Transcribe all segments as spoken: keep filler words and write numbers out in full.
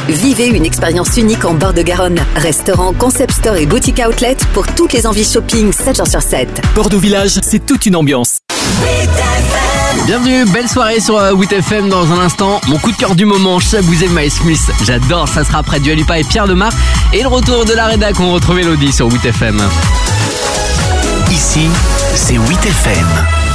Vivez une expérience unique en bord de Garonne. Restaurant, concept store et boutique outlet pour toutes les envies shopping sept jours sur sept. Bordeaux Village, c'est toute une ambiance. Bienvenue, belle soirée sur euh, huit F M. Dans un instant, mon coup de cœur du moment, Shabouzé Miles Smith. J'adore, ça sera après Dua Lipa et Pierre Demar. Et le retour de la rédac, on retrouve Elodie sur huit F M. Ici, c'est huit F M.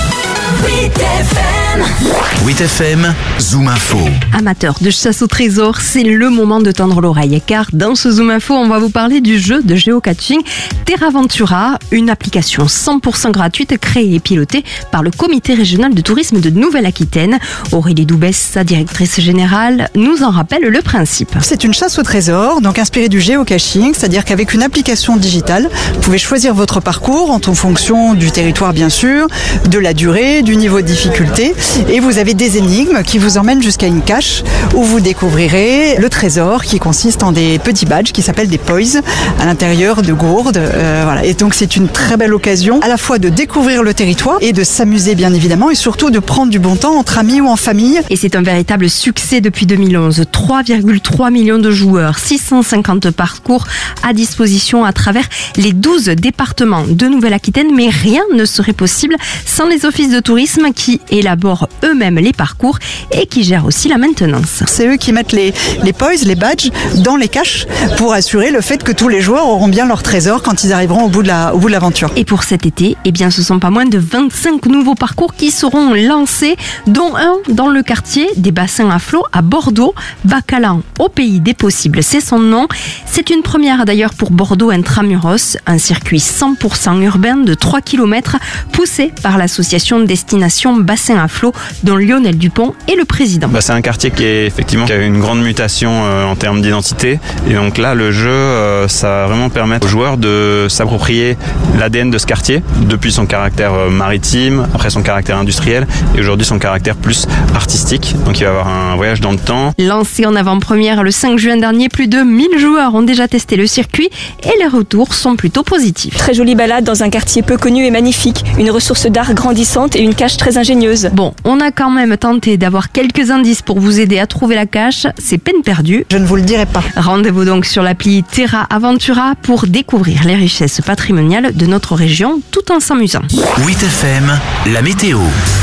huit F M. huit F M, Zoom Info. Amateurs de chasse au trésor, c'est le moment de tendre l'oreille, car dans ce Zoom Info, on va vous parler du jeu de géocaching Terraventura, une application cent pour cent gratuite créée et pilotée par le Comité régional de tourisme de Nouvelle-Aquitaine. Aurélie Doubès, sa directrice générale, nous en rappelle le principe. C'est une chasse au trésor, donc inspirée du géocaching, c'est-à-dire qu'avec une application digitale, vous pouvez choisir votre parcours en fonction du territoire bien sûr, de la durée, du niveau de difficulté, et vous avez des énigmes qui vous emmènent jusqu'à une cache où vous découvrirez le trésor qui consiste en des petits badges qui s'appellent des poys à l'intérieur de gourdes. Euh, voilà. Et donc c'est une très belle occasion à la fois de découvrir le territoire et de s'amuser bien évidemment et surtout de prendre du bon temps entre amis ou en famille. Et c'est un véritable succès depuis deux mille onze. trois virgule trois millions de joueurs, six cent cinquante parcours à disposition à travers les douze départements de Nouvelle-Aquitaine. Mais rien ne serait possible sans les offices de tourisme qui élaborent eux-mêmes les parcours et qui gèrent aussi la maintenance. C'est eux qui mettent les, les poys, les badges dans les caches pour assurer le fait que tous les joueurs auront bien leur trésor quand ils arriveront au bout de la, au bout de l'aventure. Et pour cet été, eh bien, ce sont pas moins de vingt-cinq nouveaux parcours qui seront lancés, dont un dans le quartier des bassins à flot à Bordeaux, Bacalan au pays des possibles, c'est son nom. C'est une première d'ailleurs pour Bordeaux Intramuros, un circuit cent pour cent urbain de trois kilomètres poussé par l'association Destination Bassin à flot dont Lionel Dupont est le président. Bah, c'est un quartier qui est effectivement qui a une grande mutation euh, en termes d'identité, et donc là le jeu euh, ça va vraiment permettre aux joueurs de s'approprier l'A D N de ce quartier depuis son caractère euh, maritime, après son caractère industriel et aujourd'hui son caractère plus artistique. Donc il va y avoir un voyage dans le temps. Lancé en avant-première le cinq juin dernier, plus de mille joueurs ont déjà testé le circuit et les retours sont plutôt positifs. Très jolie balade dans un quartier peu connu et magnifique, une ressource d'art grandissante et une cache très ingénieuse. Bon, on a quand même tenté d'avoir quelques indices pour vous aider à trouver la cache, c'est peine perdue. Je ne vous le dirai pas. Rendez-vous donc sur l'appli Terra Aventura pour découvrir les richesses patrimoniales de notre région tout en s'amusant. huit F M, la météo.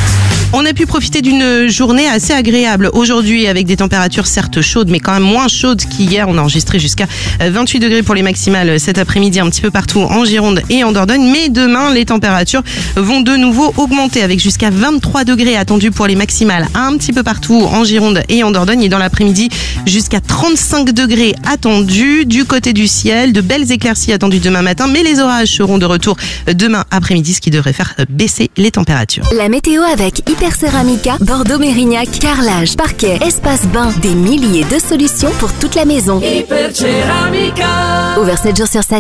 On a pu profiter d'une journée assez agréable aujourd'hui avec des températures certes chaudes mais quand même moins chaudes qu'hier. On a enregistré jusqu'à vingt-huit degrés pour les maximales cet après-midi un petit peu partout en Gironde et en Dordogne. Mais demain, les températures vont de nouveau augmenter avec jusqu'à vingt-trois degrés attendus pour les maximales un petit peu partout en Gironde et en Dordogne. Et dans l'après-midi, jusqu'à trente-cinq degrés attendus du côté du ciel. De belles éclaircies attendues demain matin, mais les orages seront de retour demain après-midi, ce qui devrait faire baisser les températures. La météo avec Hyper Céramica, Bordeaux Mérignac, carrelage, parquet, espace bain, des milliers de solutions pour toute la maison. Hyper Céramica. Ouvert sept jours sur sept.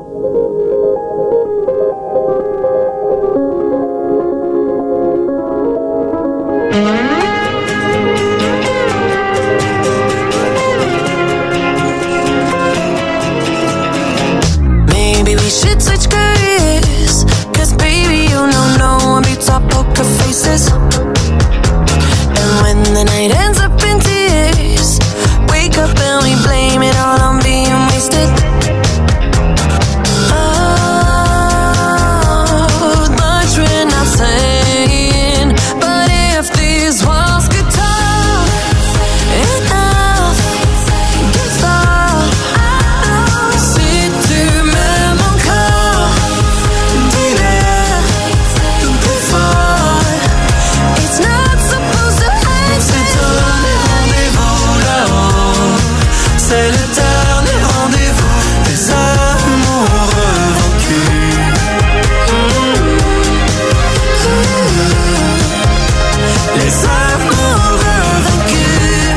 Maybe we should switch careers, 'cause baby you know no one beats our poker faces. And when the night ends up in tears, wake up and we blame it all on being wasted. Oh, much we're not saying, but if these walls could talk, enough, give up. Si tu m'aimes encore, dis-le plus fort. It's not supposed to happen. C'est un rendez-vous là-haut, c'est l'éternel rendez-vous des amoureux vaincus. Les amoureux vaincus.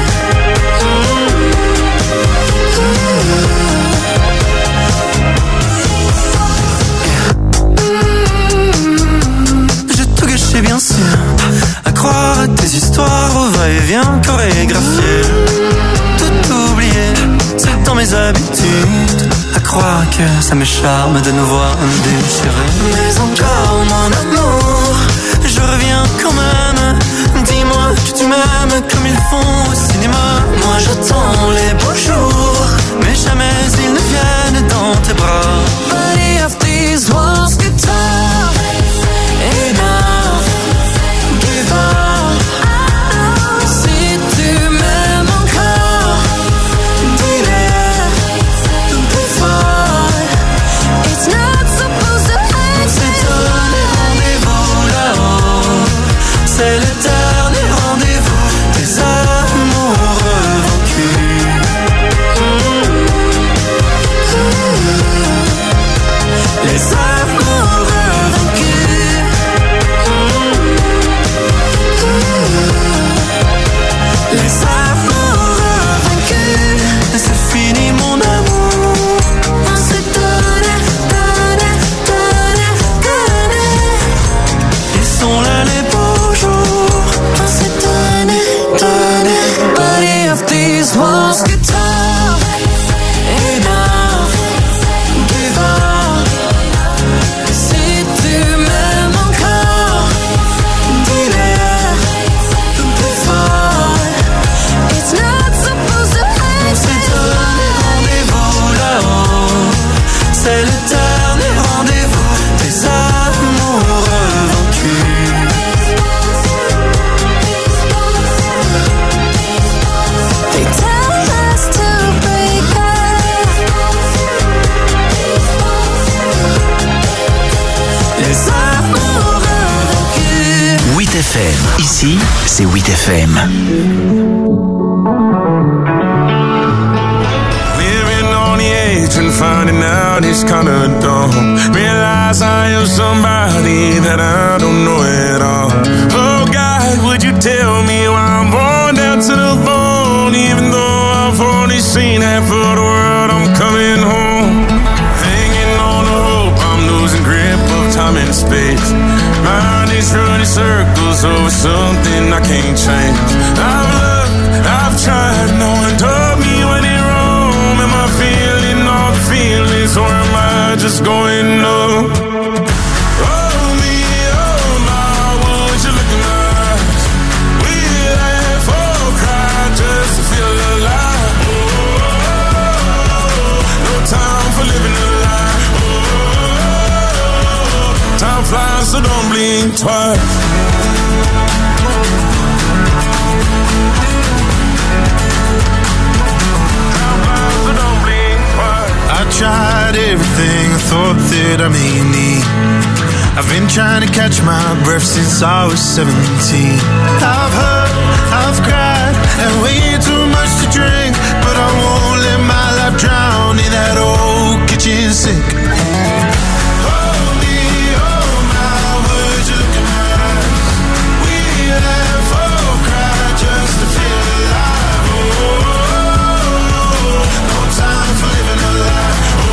J'ai tout gâché bien sûr, à croire à tes histoires au va-et-vient chorégraphié. Tout oublié, c'est dans mes habitudes, à croire que ça me charme de nous voir déchirés. Mais encore mon amour, je reviens quand même. Dis-moi que tu m'aimes comme ils font au cinéma. Moi j'attends les beaux jours Ici, c'est huit F M. And finding out it's kinda dumb. Realize I am somebody that I don't know at all. Oh God, would you tell me why I'm born down to the bone? Even though I've only seen half of the world, I'm coming home. Hanging on the hope, I'm losing grip of time and space. Mind is running circles over something I can't change. I've looked, I've tried, no one told me when it wrong. Am I feeling all the feelings, or am I just going numb? Oh me, oh my, would you look in my eyes? We laugh or cry just to feel alive. Oh, no time for living a lie. Oh, time flies, so don't blink twice. I tried everything I thought that I may need. I've been trying to catch my breath since I was seventeen. I've hurt, I've cried, and way too much to drink, but I won't let my life drown in that old kitchen sink. Hold me, oh my, would you look in my eyes? We laugh or cry just to feel alive. Oh, no time for living a lie.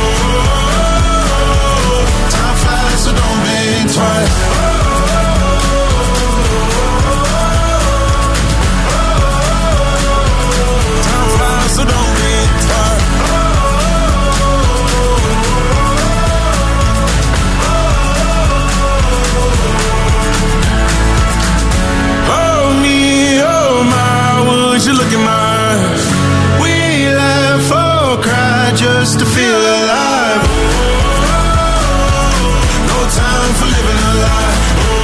So don't blink twice. Time flies, so don't blink twice. Oh me, oh my, would you look in my eyes? We laugh or cry just to feel alive. Time for living a lie.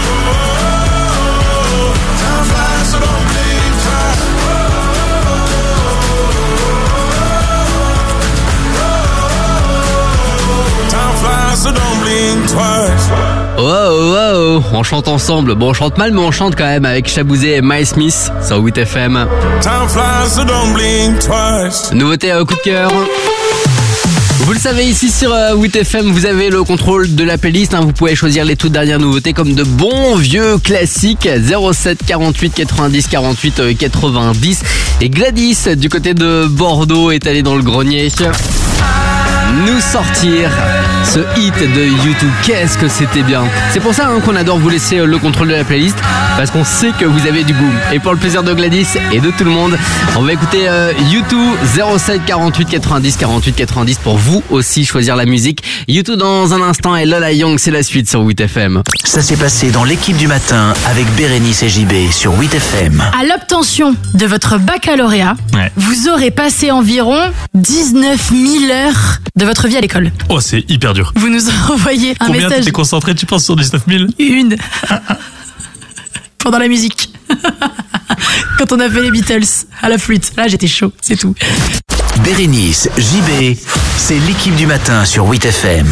Oh, time flies, so don't blink twice. Oh, time flies, so don't blink twice. Wow, wow, on chante ensemble. Bon, on chante mal, mais on chante quand même avec Shabouzé et Miles Smith sur huit F M. Time flies, so don't blink twice. Nouveauté à coup de cœur. Vous le savez, ici sur huit F M, vous avez le contrôle de la playlist. Hein, vous pouvez choisir les toutes dernières nouveautés comme de bons vieux classiques. zéro sept quarante-huit quatre-vingt-dix quarante-huit quatre-vingt-dix. Et Gladys, du côté de Bordeaux, est allée dans le grenier nous sortir ce hit de YouTube. Qu'est-ce que c'était bien. C'est pour ça hein, qu'on adore vous laisser le contrôle de la playlist, parce qu'on sait que vous avez du goût. Et pour le plaisir de Gladys et de tout le monde, on va écouter euh, YouTube zéro sept quarante-huit quatre-vingt-dix quarante-huit quatre-vingt-dix pour vous aussi choisir la musique. YouTube dans un instant et Lola Young, c'est la suite sur huit F M. Ça s'est passé dans l'équipe du matin avec Bérénice et J B sur huit F M. À l'obtention de votre baccalauréat, ouais. vous aurez passé environ dix-neuf mille heures de votre vie à l'école. Oh, c'est hyper dur. Vous nous envoyez un Combien message. Combien t'es concentré, tu penses, sur dix-neuf mille? Une. Pendant la musique. Quand on a fait les Beatles à la flûte. Là, j'étais chaud, c'est tout. Bérénice, J B, c'est l'équipe du matin sur huit F M.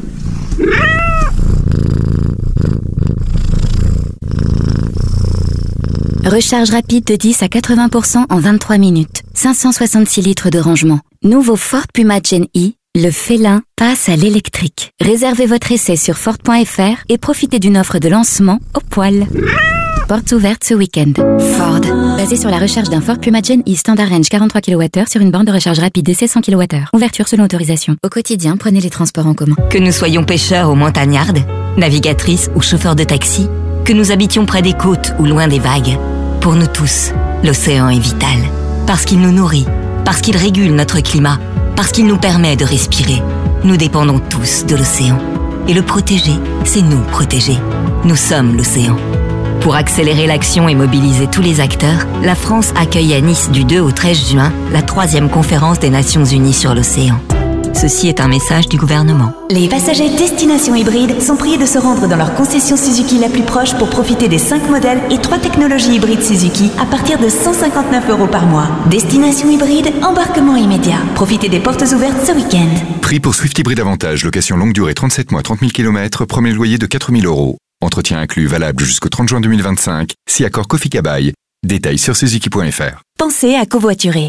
Recharge rapide de dix à quatre-vingts pour cent en vingt-trois minutes. cinq cent soixante-six litres de rangement. Nouveau Ford Puma Gen E, le félin passe à l'électrique. Réservez votre essai sur Ford point F R et profitez d'une offre de lancement au poil. Portes ouvertes ce week-end. Ford. Basé sur la recharge d'un Ford Puma Gen E Standard Range quarante-trois kilowattheures sur une borne de recharge rapide D C cent kilowattheures. Ouverture selon autorisation. Au quotidien, prenez les transports en commun. Que nous soyons pêcheurs ou montagnardes, navigatrices ou chauffeurs de taxi, que nous habitions près des côtes ou loin des vagues, pour nous tous, l'océan est vital. Parce qu'il nous nourrit, parce qu'il régule notre climat, parce qu'il nous permet de respirer. Nous dépendons tous de l'océan. Et le protéger, c'est nous protéger. Nous sommes l'océan. Pour accélérer l'action et mobiliser tous les acteurs, la France accueille à Nice du deux au treize juin la troisième conférence des Nations Unies sur l'océan. Ceci est un message du gouvernement. Les passagers Destination Hybride sont priés de se rendre dans leur concession Suzuki la plus proche pour profiter des cinq modèles et trois technologies hybrides Suzuki à partir de cent cinquante-neuf euros par mois. Destination Hybride, embarquement immédiat. Profitez des portes ouvertes ce week-end. Prix pour Swift Hybride Avantage, location longue durée trente-sept mois, trente mille kilomètres, premier loyer de quatre mille euros. Entretien inclus valable jusqu'au trente juin deux mille vingt-cinq. Si accord Kofi Kabaye. Détails sur suzuki point f r. Pensez à covoiturer.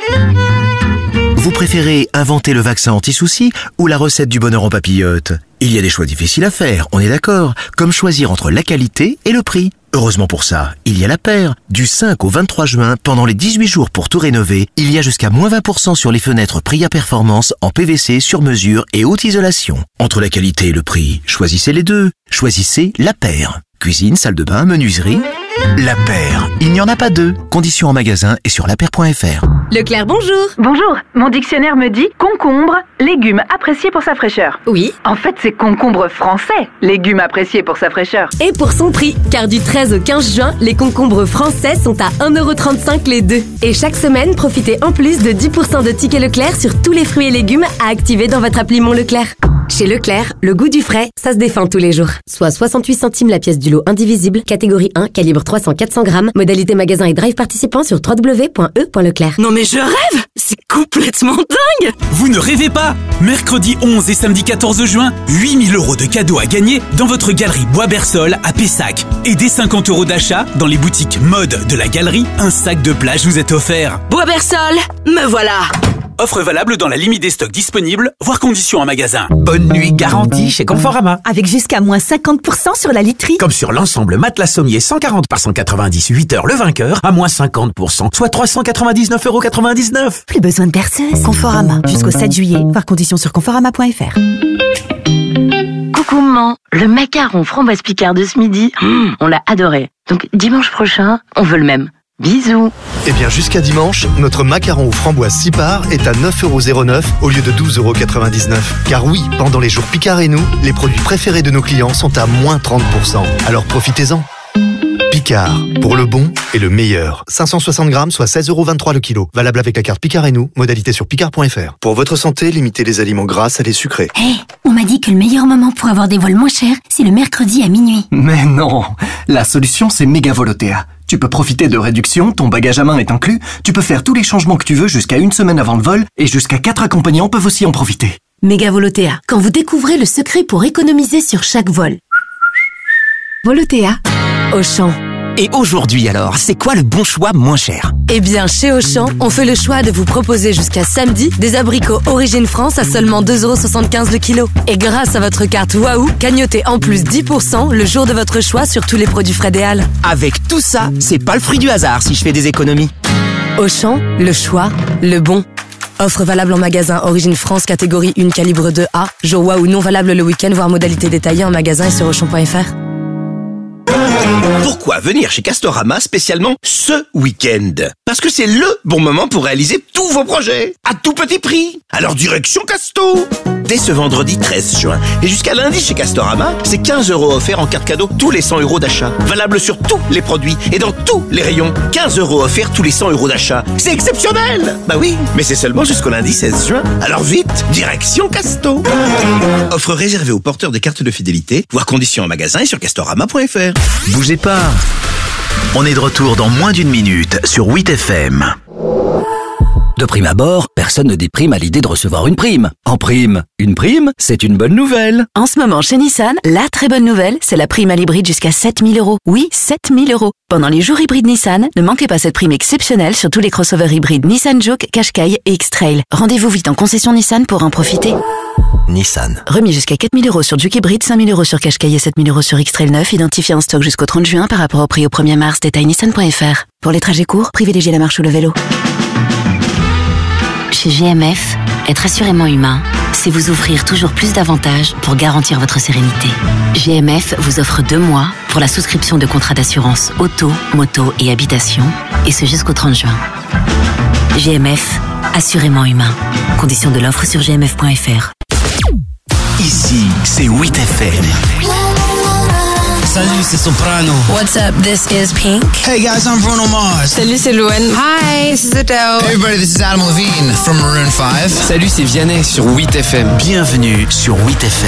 Vous préférez inventer le vaccin anti-soucis ou la recette du bonheur en papillote? Il y a des choix difficiles à faire, on est d'accord, comme choisir entre la qualité et le prix. Heureusement pour ça, il y a la paire. Du cinq au vingt-trois juin, pendant les dix-huit jours pour tout rénover, il y a jusqu'à moins vingt pour cent sur les fenêtres Priya Performance en P V C sur mesure et haute isolation. Entre la qualité et le prix, choisissez les deux. Choisissez la paire. Cuisine, salle de bain, menuiserie. La paire. Il n'y en a pas deux. Conditions en magasin et sur lapaire point f r. Leclerc, bonjour. Bonjour. Mon dictionnaire me dit concombre, légume apprécié pour sa fraîcheur. Oui. En fait, c'est concombre français, légume apprécié pour sa fraîcheur. Et pour son prix, car du treize au quinze juin, les concombres français sont à un euro trente-cinq les deux. Et chaque semaine, profitez en plus de dix pour cent de tickets Leclerc sur tous les fruits et légumes à activer dans votre appli Mon Leclerc. Chez Leclerc, le goût du frais, ça se défend tous les jours. Soit soixante-huit centimes la pièce du lot indivisible, catégorie un, calibre trois cents à quatre cents grammes, modalité magasin et drive participant sur w w w point e point leclerc. Non mais je rêve! C'est complètement dingue! Vous ne rêvez pas! Mercredi onze et samedi quatorze juin, huit mille euros de cadeaux à gagner dans votre galerie Bois-Bersol à Pessac. Et dès cinquante euros d'achat dans les boutiques mode de la galerie, un sac de plage vous est offert. Bois-Bersol, me voilà! Offre valable dans la limite des stocks disponibles, voire conditions en magasin. Bonne nuit garantie chez Conforama. Avec jusqu'à moins cinquante pour cent sur la literie. Comme sur l'ensemble matelas sommier cent quarante par cent quatre-vingt-dix, huit heures le vainqueur, à moins cinquante pour cent, soit trois cent quatre-vingt-dix-neuf euros quatre-vingt-dix-neuf. Plus besoin de perceuse. Conforama. Jusqu'au sept juillet. Voir conditions sur conforama point f r. Coucou maman, le macaron framboise Picard de ce midi, mmh, on l'a adoré. Donc dimanche prochain, on veut le même. Bisous. Eh bien, jusqu'à dimanche, notre macaron aux framboises six parts est à neuf euros zéro neuf au lieu de douze euros quatre-vingt-dix-neuf. Car oui, pendant les jours Picard et nous, les produits préférés de nos clients sont à moins trente pour cent. Alors profitez-en. Picard, pour le bon et le meilleur. cinq cent soixante grammes, soit seize euros vingt-trois le kilo. Valable avec la carte Picard et nous, modalité sur picard point f r. Pour votre santé, limitez les aliments gras, salés, sucrés. Hé, hey, on m'a dit que le meilleur moment pour avoir des vols moins chers, c'est le mercredi à minuit. Mais non, la solution c'est Megavolotea. Tu peux profiter de réductions, ton bagage à main est inclus, tu peux faire tous les changements que tu veux jusqu'à une semaine avant le vol et jusqu'à quatre accompagnants peuvent aussi en profiter. Megavolotea, quand vous découvrez le secret pour économiser sur chaque vol. Volotea. Auchan. Et aujourd'hui alors, c'est quoi le bon choix moins cher? Eh bien, chez Auchan, on fait le choix de vous proposer jusqu'à samedi des abricots Origine France à seulement deux euros soixante-quinze le kilo. Et grâce à votre carte Waouh, cagnotez en plus dix pour cent le jour de votre choix sur tous les produits frais des Halles. Avec tout ça, c'est pas le fruit du hasard si je fais des économies. Auchan, le choix, le bon. Offre valable en magasin Origine France catégorie un calibre deux A. Jour Waouh non valable le week-end, voire modalité détaillée en magasin et sur auchan point f r. Pourquoi venir chez Castorama spécialement ce week-end? Parce que c'est le bon moment pour réaliser tous vos projets à tout petit prix. Alors direction Casto. Dès ce vendredi treize juin et jusqu'à lundi chez Castorama, c'est quinze euros offerts en carte cadeau tous les cent euros d'achat. Valable sur tous les produits et dans tous les rayons. quinze euros offerts tous les cent euros d'achat. C'est exceptionnel! Bah oui, mais c'est seulement jusqu'au lundi seize juin. Alors vite, direction Casto. Offre réservée aux porteurs des cartes de fidélité. Voir conditions en magasin et sur castorama point f r. Bougez pas. On est de retour dans moins d'une minute sur huit F M. De prime abord, personne ne déprime à l'idée de recevoir une prime. En prime, une prime, c'est une bonne nouvelle. En ce moment, chez Nissan, la très bonne nouvelle, c'est la prime à l'hybride jusqu'à sept mille euros. Oui, sept mille euros. Pendant les jours hybrides Nissan, ne manquez pas cette prime exceptionnelle sur tous les crossovers hybrides Nissan Juke, Qashqai et X-Trail. Rendez-vous vite en concession Nissan pour en profiter. Nissan. Remis jusqu'à quatre mille euros sur Juke hybride, cinq mille euros sur Qashqai et sept mille euros sur X-Trail neuf, identifié en stock jusqu'au trente juin par rapport au prix au premier mars. Détail nissan point f r. Pour les trajets courts, privilégiez la marche ou le vélo. Chez G M F, être assurément humain, c'est vous offrir toujours plus d'avantages pour garantir votre sérénité. G M F vous offre deux mois pour la souscription de contrats d'assurance auto, moto et habitation, et ce jusqu'au trente juin. G M F, assurément humain. Conditions de l'offre sur g m f point f r. Ici, c'est huit F M. Salut, c'est Soprano. What's up? This is Pink. Hey guys, I'm Bruno Mars. Salut, c'est Louen. Hi, this is Adele. Hey everybody, this is Adam Levine from Maroon five. Salut, c'est Vianney sur huit F M. Bienvenue sur huit F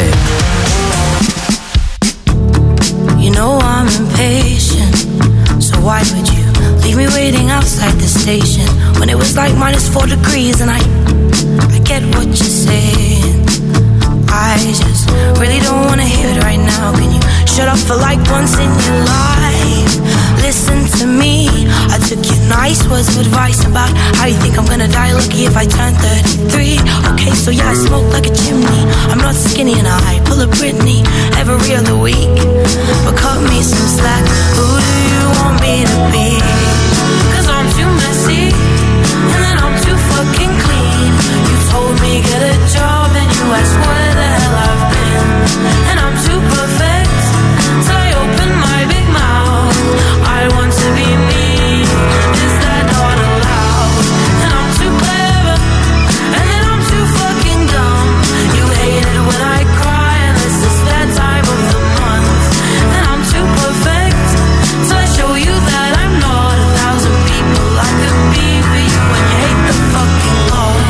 M. You know I'm impatient, so why would you leave me waiting outside the station when it was like minus four degrees and I, I get what you're saying. I just really don't wanna hear it right now. Can you shut up? up for like once in your life. Listen to me, I took your nice words of advice about how you think I'm gonna die lucky if I turn thirty-three. Okay, so yeah, I smoke like a chimney. I'm not skinny and I pull a Britney every other week. But cut me some slack, who do you want me to be? Cause I'm too messy, and then I'm too fucking clean. You told me get a job and you asked where the hell I've been. And I'm too perfect, so I open my big mouth. I want to be me, is that not allowed? And I'm too clever, and then I'm too fucking dumb. You hate it when I cry, and this is that time of the month. And I'm too perfect, so I show you that I'm not a thousand people I could be for you. And you hate the fucking Lord.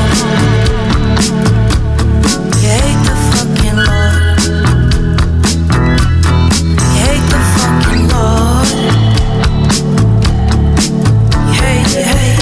You hate the fucking Lord. You hate the fucking Lord. You hate, you hate.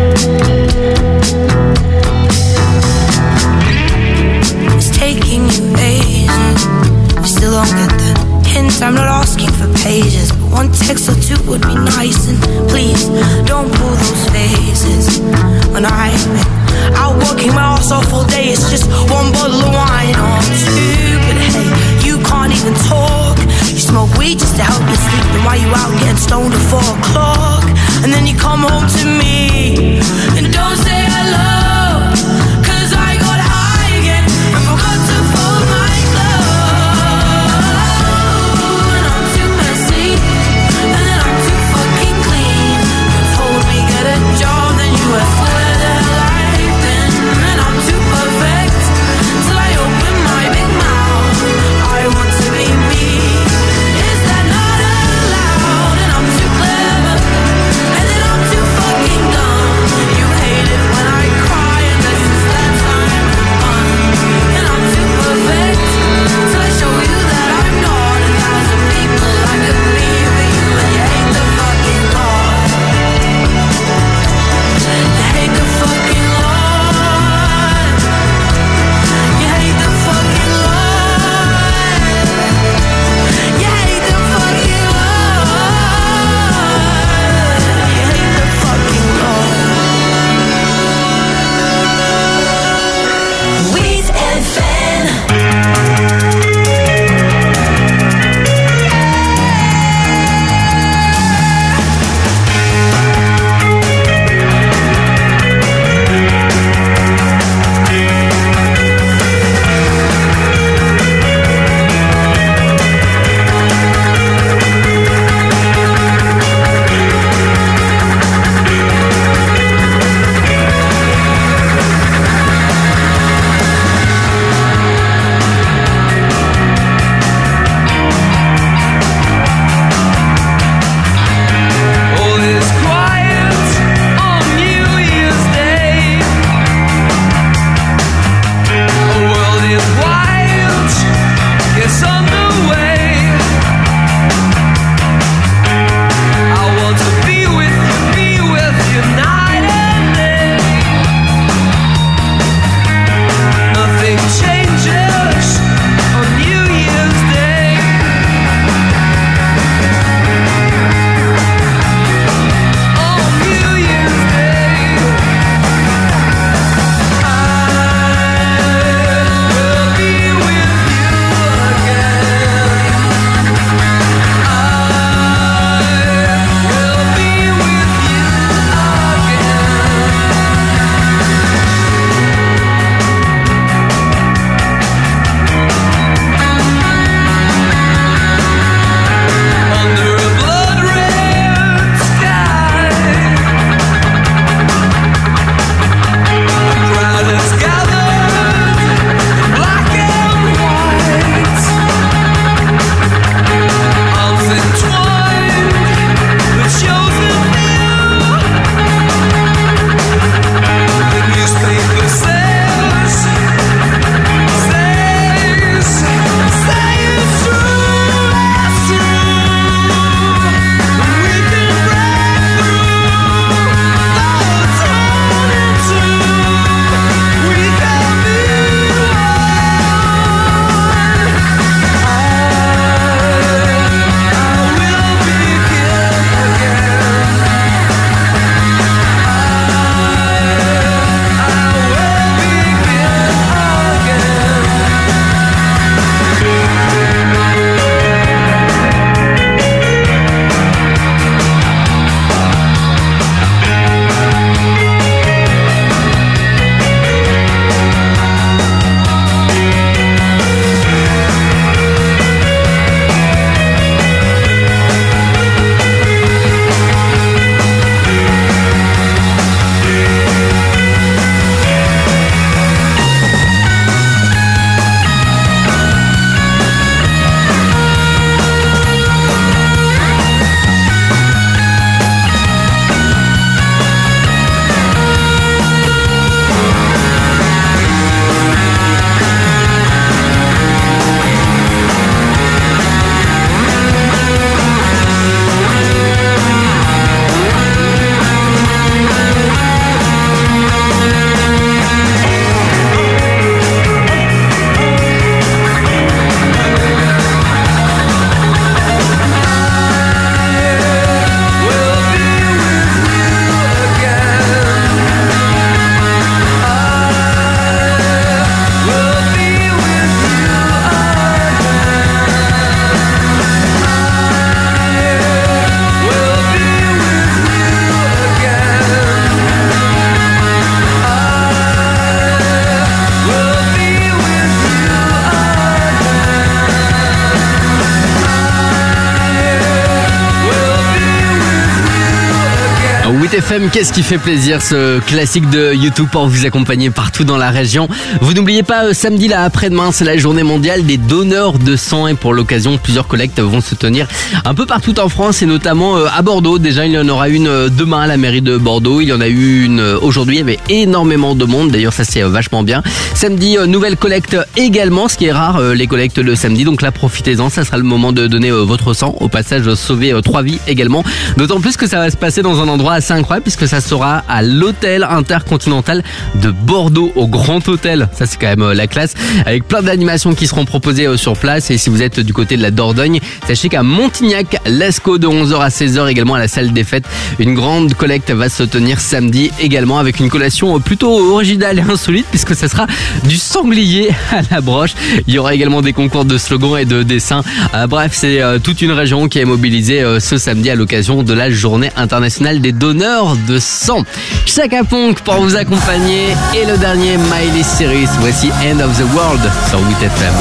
It's taking you ages. You still don't get the hint. I'm not asking for pages, but one text or two would be nice. And please don't pull those faces when I've been out working my ass off all day. It's just one bottle of wine or two, but hey, you can't even talk. You smoke weed just to help you sleep, and why you out getting stoned at four o'clock? And then you come home to me and don't say hello, cause I got high again and forgot to fold my clothes. And I'm too messy, and then I'm too fucking clean. You told me get a job, then you asked where the hell I've been. And I'm too perfect, till I open my big mouth. I want to be me, is that not allowed? And I'm too clever, and then I'm too fucking dumb. huit F M, qu'est-ce qui fait plaisir, ce classique de YouTube pour vous accompagner partout dans la région. Vous n'oubliez pas, euh, samedi là après-demain, c'est la journée mondiale des donneurs de sang et pour l'occasion, plusieurs collectes vont se tenir un peu partout en France et notamment euh, à Bordeaux. Déjà, il y en aura une euh, demain à la mairie de Bordeaux. Il y en a eu une euh, aujourd'hui, il y avait énormément de monde. D'ailleurs, ça c'est euh, vachement bien. Samedi, euh, nouvelle collecte également, ce qui est rare, euh, les collectes le samedi. Donc là, profitez-en, ça sera le moment de donner euh, votre sang. Au passage, sauver euh, trois vies également. D'autant plus que ça va se passer dans un endroit assez incroyable puisque ça sera à l'hôtel intercontinental de Bordeaux, au Grand Hôtel. Ça c'est quand même euh, la classe, avec plein d'animations qui seront proposées euh, sur place. Et si vous êtes du côté de la Dordogne, sachez qu'à Montignac-Lascaux de onze heures à seize heures également à la salle des fêtes, une grande collecte va se tenir samedi également avec une collation plutôt originale et insolite puisque ça sera du sanglier à la broche. Il y aura également des concours de slogans et de dessins. Euh, bref, c'est euh, toute une région qui est mobilisée euh, ce samedi à l'occasion de la journée internationale des donneurs de sang. Chaka Ponk pour vous accompagner et le dernier Miley Cyrus. Voici End of the World sur huit F M.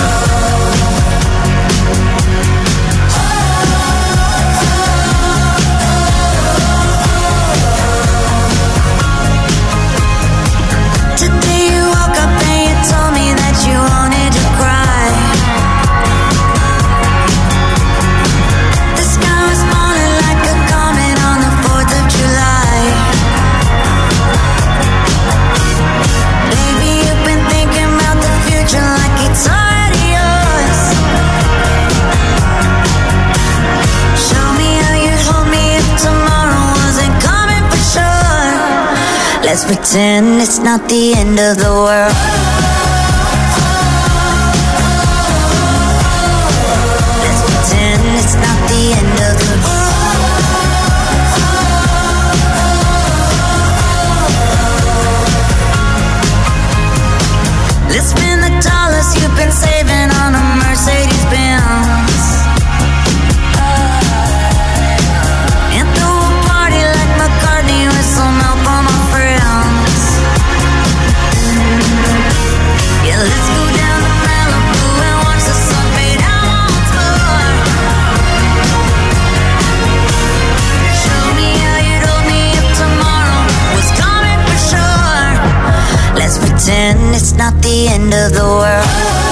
Let's pretend it's not the end of the world. Let's pretend it's not the end of the world. Let's spend the dollars you've been saving on a Mercedes-Benz. And throw a party like McCartney with some help on my friends. Yeah, let's go down to Malibu and watch the sun fade out once more. Show me how you told me if tomorrow was coming for sure. Let's pretend it's not the end of the world.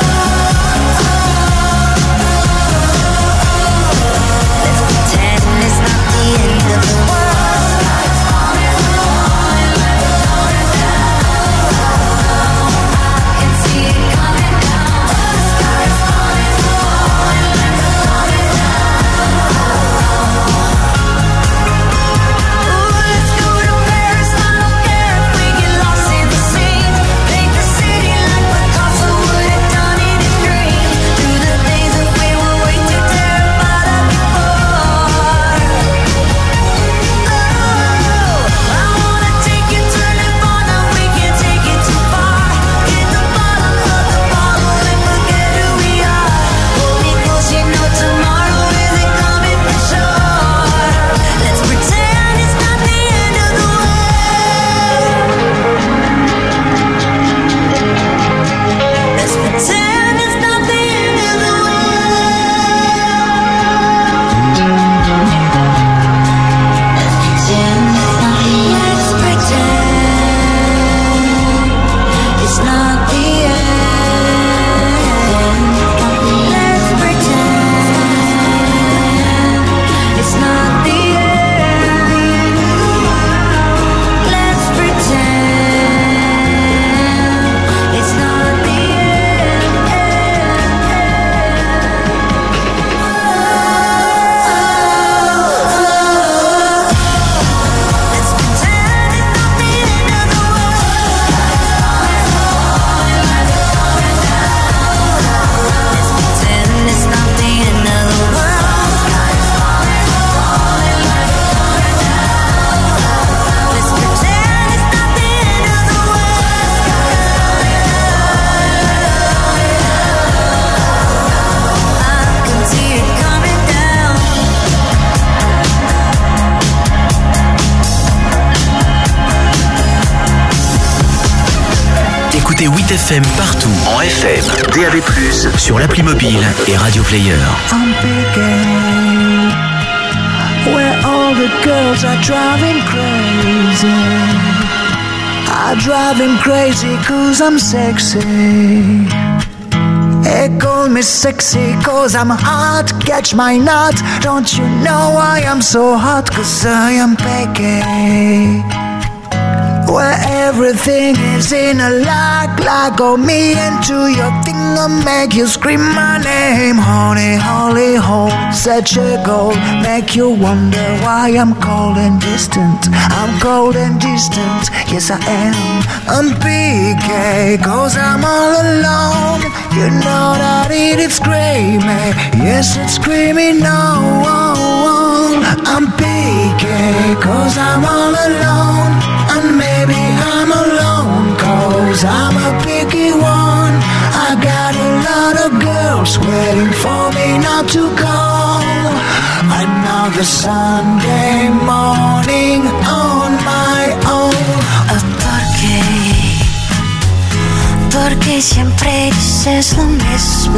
Let's pretend it's not the end of the world. huit F M partout, en F M, D A B plus, sur l'appli mobile et Radio Player. I'm picking where all all the girls are driving crazy. I drive him crazy cause I'm sexy. They call me sexy cause I'm hot. Catch my nut. Don't you know I am so hot? Cause I am picky. Where everything is in a lock, lock on me into your finger, make you scream my name. Honey, holy hole, such a goal, make you wonder why I'm cold and distant. I'm cold and distant, yes I am. I'm P K, cause I'm all alone. You know that it is screaming, yes it's screaming no. I'm P K, cause I'm all alone. And maybe I'm alone, cause I'm a picky one. I got a lot of girls waiting for me not to call. Another Sunday morning on my own. ¿Por qué? Porque siempre dices lo mismo.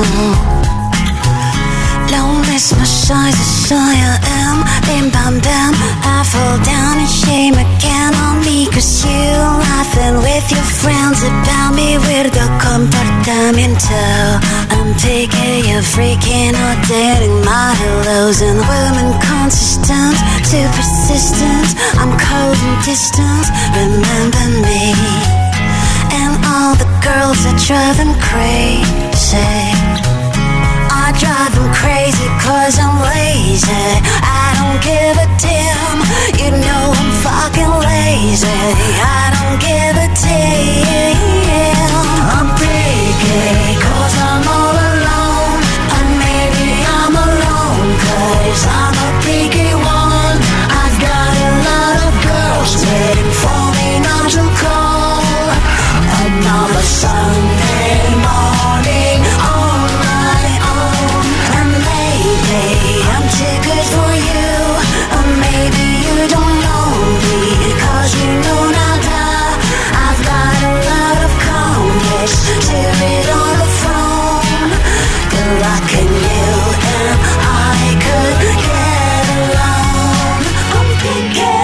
Lo mismo soy, soy I am. Bim bam bam, I fall down in shame again on me. Cause you laughing with your friends about me. Weirdo comportamiento. I'm picky, you're freaking out, dating my hellos. And women consistent, too persistent. I'm cold and distant, remember me. And all the girls that drive them crazy. I drive them crazy cause I'm lazy. I don't give a damn. You know I'm fucking lazy. I don't give a damn. I'm picky cause I'm all alone. And maybe I'm alone cause I'm a picky one. I've got a lot of girls waiting for me not to call. Another Sunday morning on my own. And maybe I'm too good for you. Or maybe you don't know me. Cause you know nada. I've got a lot of complex to read on the phone. Good luck in you and I could get along. I'm picky.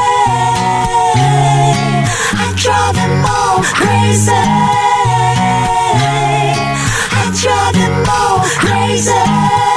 I drive them all crazy. I drive them all crazy.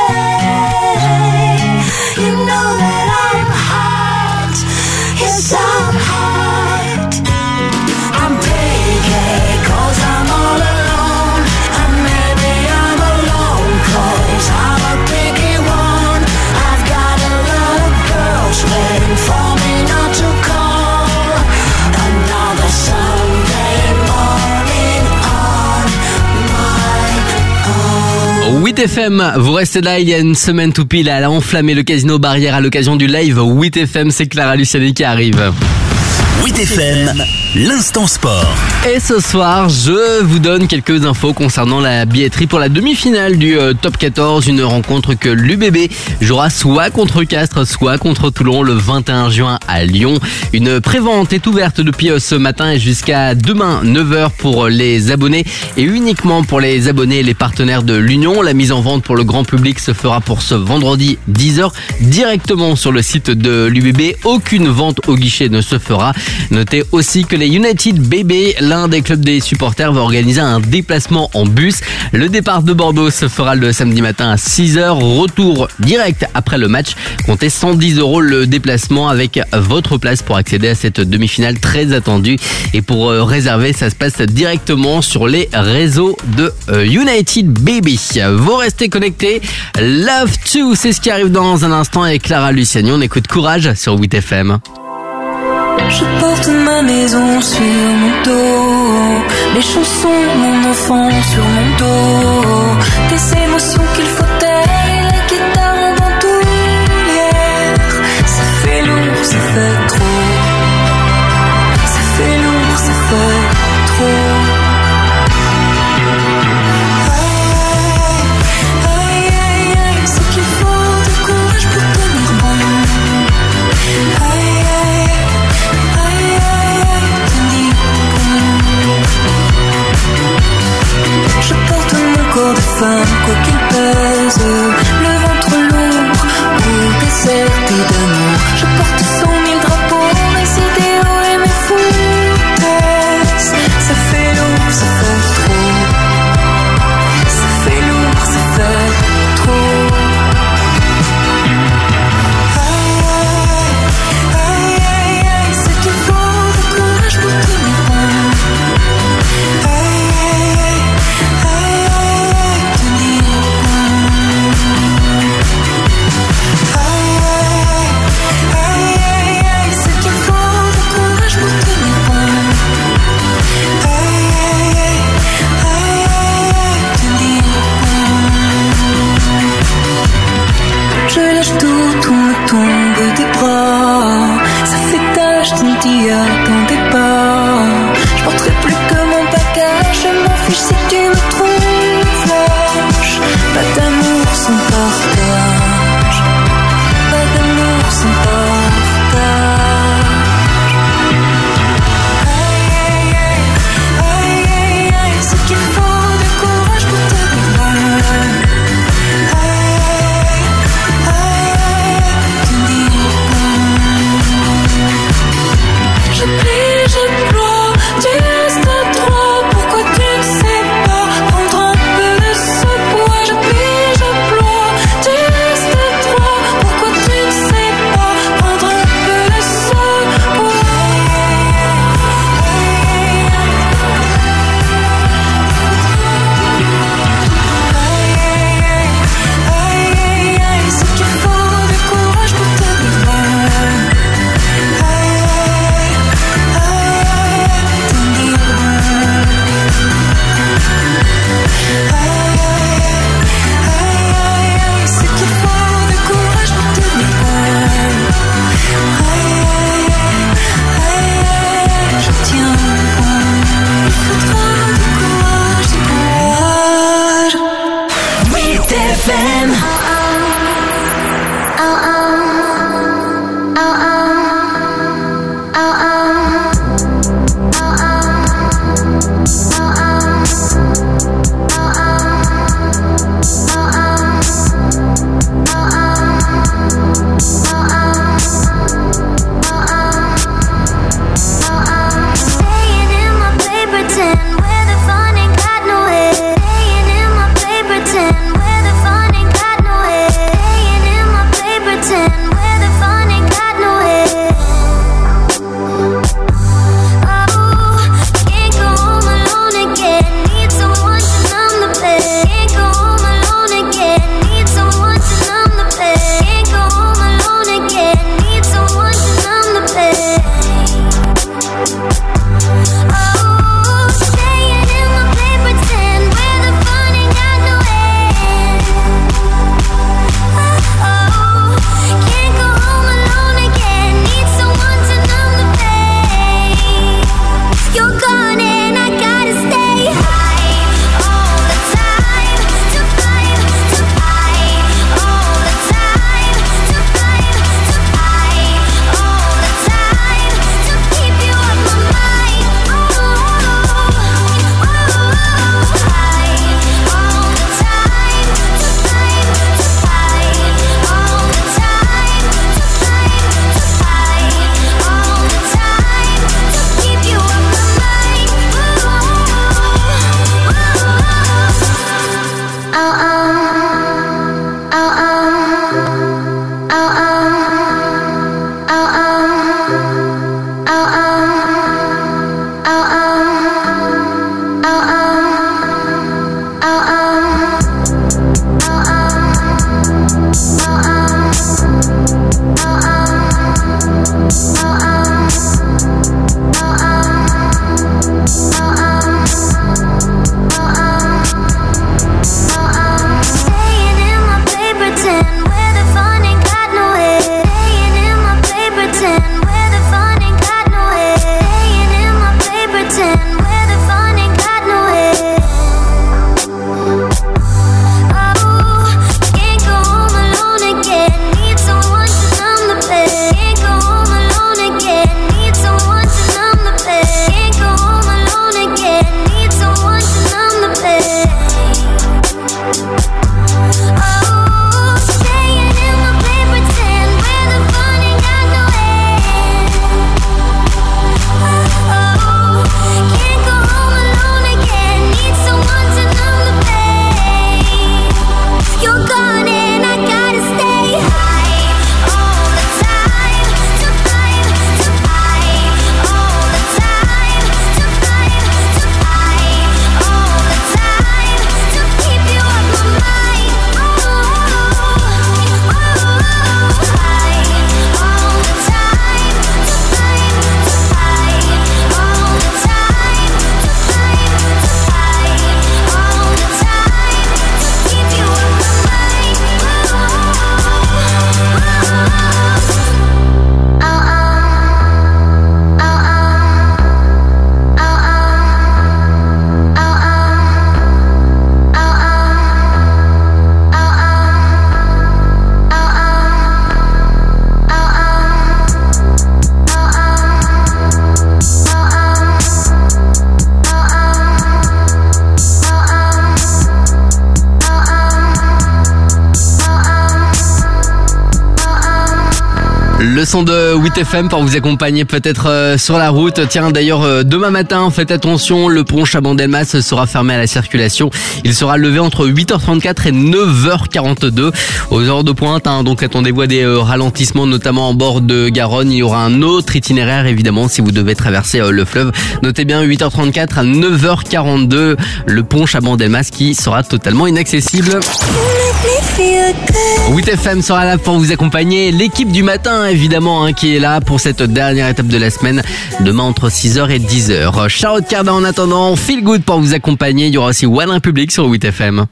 You know that I'm hot. Yes, I'm hot. I'm picky cause I'm all alone. And maybe I'm alone cause I'm a picky one. I've got a lot of girls waiting for me not to call. Another Sunday morning on my own. huit F M, vous restez là, il y a une semaine tout pile, elle a enflammé le casino Barrière à l'occasion du live huit F M, c'est Clara Luciani qui arrive. huit F M, l'instant sport. Et ce soir, je vous donne quelques infos concernant la billetterie pour la demi-finale du euh, Top quatorze, une rencontre que l'U B B jouera soit contre Castres, soit contre Toulon le vingt et un juin à Lyon. Une prévente est ouverte depuis euh, ce matin et jusqu'à demain neuf heures pour les abonnés et uniquement pour les abonnés et les partenaires de l'Union. La mise en vente pour le grand public se fera pour ce vendredi dix heures directement sur le site de l'U B B. Aucune vente au guichet ne se fera. Notez aussi que les United B B, l'un des clubs des supporters, va organiser un déplacement en bus. Le départ de Bordeaux se fera le samedi matin à six heures. Retour direct après le match. Comptez cent dix euros le déplacement avec votre place pour accéder à cette demi-finale très attendue. Et pour réserver, ça se passe directement sur les réseaux de United B B. Vous restez connectés. Love to, c'est ce qui arrive dans un instant avec Clara Luciani. On écoute Courage sur huit F M. Je porte ma maison sur mon dos, les chansons de mon enfant sur mon dos, des émotions qu'il faut taire et la guitare en bandoulière. Ça fait lourd, ça fait trop. Ça fait lourd, ça fait trop. Aïe, aïe, aïe, c'est qu'il faut du courage pour tenir bon. Aïe, aïe. Je porte mon corps de femme, quoi qu'il pèse, le ventre lourd, ou déserté d'amour. Je porte Le son de huit F M pour vous accompagner peut-être euh, sur la route. Tiens, d'ailleurs, euh, demain matin, faites attention, le pont Chabandelmas sera fermé à la circulation. Il sera levé entre huit heures trente-quatre et neuf heures quarante-deux aux heures de pointe. Hein, donc attendez-vous à des euh, ralentissements, notamment en bord de Garonne. Il y aura un autre itinéraire, évidemment, si vous devez traverser euh, le fleuve. Notez bien, huit heures trente-quatre à neuf heures quarante-deux, le pont Chabandelmas qui sera totalement inaccessible. huit F M sera là pour vous accompagner. L'équipe du matin, évidemment, hein, qui est là pour cette dernière étape de la semaine. Demain, entre six heures et dix heures. Charlotte Cardin en attendant. Feel Good pour vous accompagner. Il y aura aussi One Republic sur huit F M.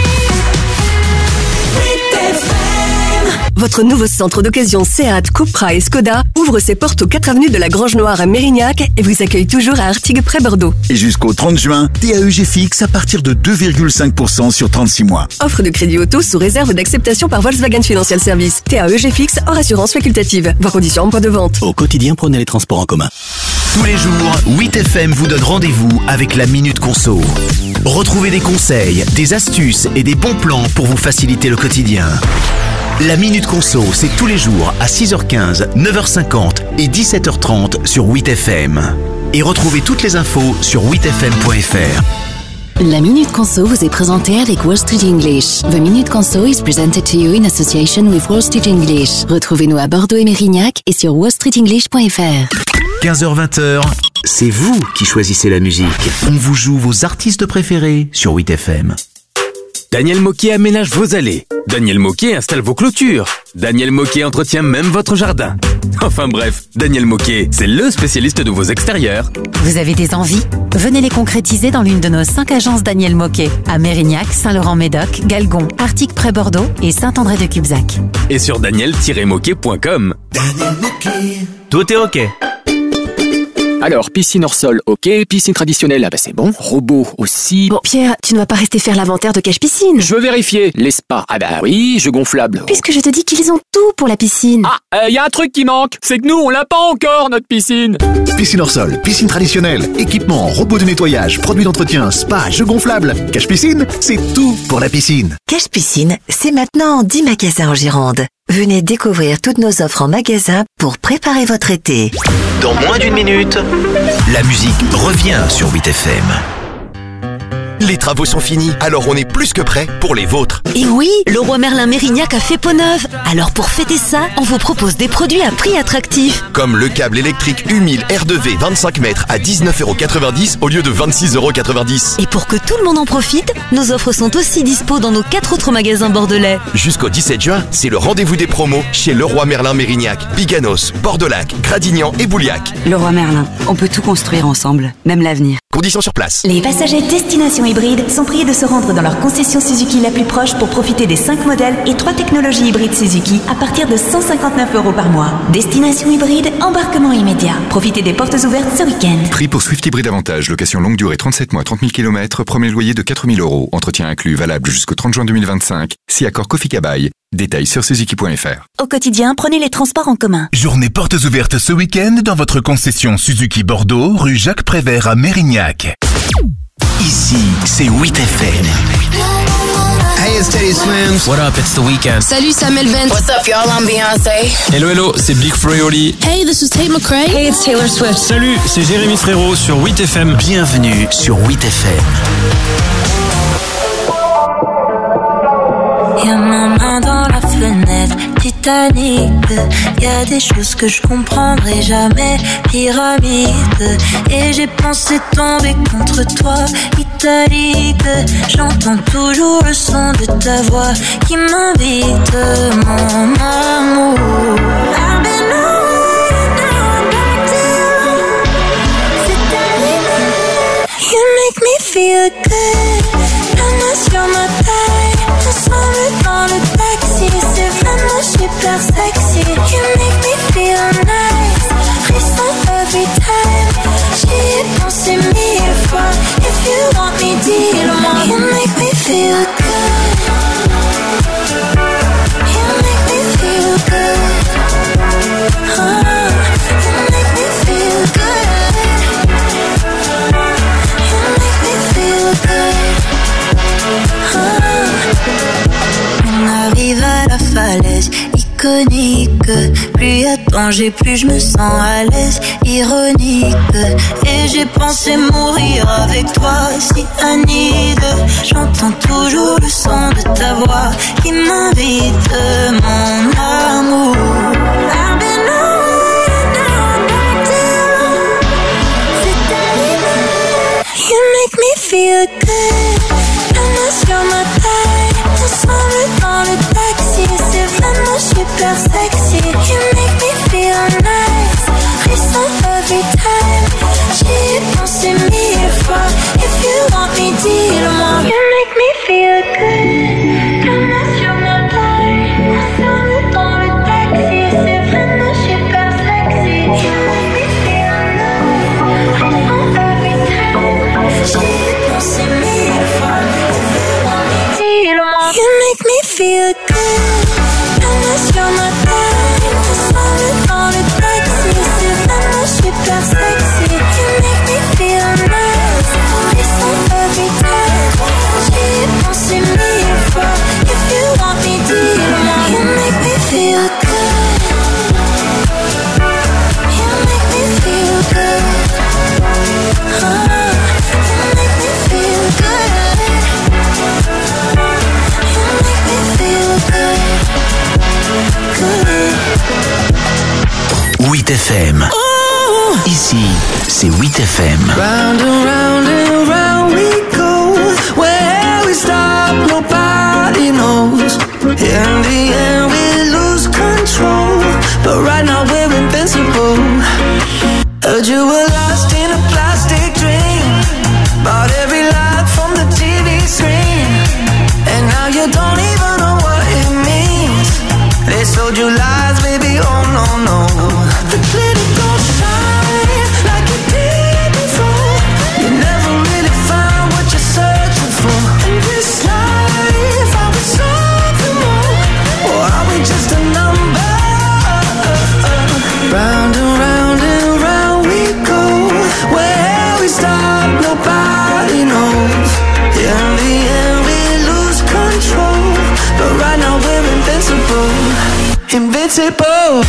Votre nouveau centre d'occasion Seat, Cupra et Skoda ouvre ses portes aux quatre avenues de la Grange Noire à Mérignac et vous accueille toujours à Artigues près Bordeaux. Et jusqu'au trente juin, T A E G fixe à partir de deux virgule cinq pour cent sur trente-six mois. Offre de crédit auto sous réserve d'acceptation par Volkswagen Financial Service. T A E G fixe hors assurance facultative. Voir conditions en point de vente. Au quotidien, prenez les transports en commun. Tous les jours, huit F M vous donne rendez-vous avec la Minute Conso. Retrouvez des conseils, des astuces et des bons plans pour vous faciliter le quotidien. La Minute Conso, c'est tous les jours à six heures quinze, neuf heures cinquante et dix-sept heures trente sur huit F M. Et retrouvez toutes les infos sur huit F M point F R. La Minute Conso vous est présentée avec Wall Street English. The Minute Conso is presented to you in association with Wall Street English. Retrouvez-nous à Bordeaux et Mérignac et sur wall street english point F R. quinze heures vingt, c'est vous qui choisissez la musique. On vous joue vos artistes préférés sur huit F M. Daniel Moquet aménage vos allées. Daniel Moquet installe vos clôtures. Daniel Moquet entretient même votre jardin. Enfin bref, Daniel Moquet, c'est le spécialiste de vos extérieurs. Vous avez des envies ? Venez les concrétiser dans l'une de nos cinq agences Daniel Moquet, à Mérignac, Saint-Laurent-Médoc, Galgon, Artigues près Bordeaux et Saint-André-de-Cubzac. Et sur daniel tiret moquet point com. Daniel Moquet. Tout est ok. Alors, piscine hors sol, ok. Piscine traditionnelle, ah bah c'est bon. Robot aussi. Bon, Pierre, tu ne vas pas rester faire l'inventaire de cache piscine. Je veux vérifier. Les spas, ah bah oui. Jeux gonflables. Puisque je te dis qu'ils ont tout pour la piscine. Ah, il euh, y a un truc qui manque. C'est que nous, on l'a pas encore, notre piscine. Piscine hors sol, piscine traditionnelle, équipement, robot de nettoyage, produits d'entretien, spa, jeux gonflables. Cache piscine, c'est tout pour la piscine. Cache piscine, c'est maintenant en dix magasins en Gironde. Venez découvrir toutes nos offres en magasin pour préparer votre été. Dans moins d'une minute, la musique revient sur huit F M. Les travaux sont finis, alors on est plus que prêt pour les vôtres. Et oui, Leroy Merlin Mérignac a fait peau neuve. Alors pour fêter ça, on vous propose des produits à prix attractif. Comme le câble électrique U mille R deux V vingt-cinq mètres à dix-neuf euros quatre-vingt-dix au lieu de vingt-six euros quatre-vingt-dix. Et pour que tout le monde en profite, nos offres sont aussi dispo dans nos quatre autres magasins bordelais. Jusqu'au dix-sept juin, c'est le rendez-vous des promos chez Leroy Merlin Mérignac, Biganos, Bordeaux-Lac, Gradignan et Bouliac. Leroy Merlin, on peut tout construire ensemble, même l'avenir. Conditions sur place. Les passagers Destination Hybride sont priés de se rendre dans leur concession Suzuki la plus proche pour profiter des cinq modèles et trois technologies hybrides Suzuki à partir de cent cinquante-neuf euros par mois. Destination Hybride, embarquement immédiat. Profitez des portes ouvertes ce week-end. Prix pour Swift Hybride Avantage, location longue durée trente-sept mois, trente mille kilomètres, premier loyer de quatre mille euros, entretien inclus, valable jusqu'au trente juin deux mille vingt-cinq, si accord Kofi-Kabai. Détails sur suzuki point F R. Au quotidien, prenez les transports en commun. Journée portes ouvertes ce week-end dans votre concession Suzuki Bordeaux, rue Jacques Prévert à Mérignac. Ici, c'est huit F M. Hey, it's Teddy Swims. What up, it's The Weeknd. Salut, c'est Amel Bent. What's up, y'all, I'm Beyoncé. Hello, hello, c'est Big Flo et Oli. Hey, this is Tate McRae. Hey, it's Taylor Swift. Salut, c'est Jérémy Frérot sur huit F M. Bienvenue sur huit F M. Y'a ma main dans la fenêtre, Titanic. Y'a des choses que je comprendrai jamais, pyramide. Et j'ai pensé tomber contre toi, italique. J'entends toujours le son de ta voix qui m'invite, mon amour. I've been away, now I'm back to you. C'est terminé. You make me feel good. La main sur ma taille. Ensemble dans le taxi, c'est vraiment super sexy. You make me feel nice, frisson every time. J'y ai pensé mille fois. If you want me, dis-le-moi. You make me feel good. You make me feel good. Oh, you make me feel good. You make me feel good. Oh. On arrive à la falaise, il iconique. Plus y a danger, plus je me sens à l'aise, ironique. Et j'ai pensé mourir avec toi, si Anide. J'entends toujours le son de ta voix qui m'invite, mon amour. I've been away, now I'm back to you. C'est terminé. You make me feel good. Sur ma taille, ensemble dans le taxi, c'est vraiment super sexy. You make me feel nice, frisson every time. J'y ai pensé mille fois. If you want me, dis-le-moi. You make me feel good. Comme sur ma taille, ensemble dans le taxi, c'est vraiment super sexy. You make me feel nice, frisson every time. J'y ai pensé mille fois. You make me feel good. Comme sur ma taille, ensemble dans le taxi, c'est vraiment super sexy. You make me feel nice, frisson every time. J'y ai pensé mille fois. If you want me, dis-le-moi. You make me feel good. You make me feel good. Oh, you make me feel good. huit F M. Oh. Ici, c'est huit F M. Round and round and round we go. Where we stop, nobody knows. In the end, we lose control. But right now we're invincible. Heard you were lost in a plastic dream. Bought every lie from the T V screen. And now you don't even know what it means. They sold you lies, baby, oh no, no. The glitter don't shine like it did before. You never really found what you're searching for. In this life, are we something more? Or are we just a number? Round and round and round we go. Where we stop, nobody knows. In the end, we lose control. But right now we're invincible. Invincible.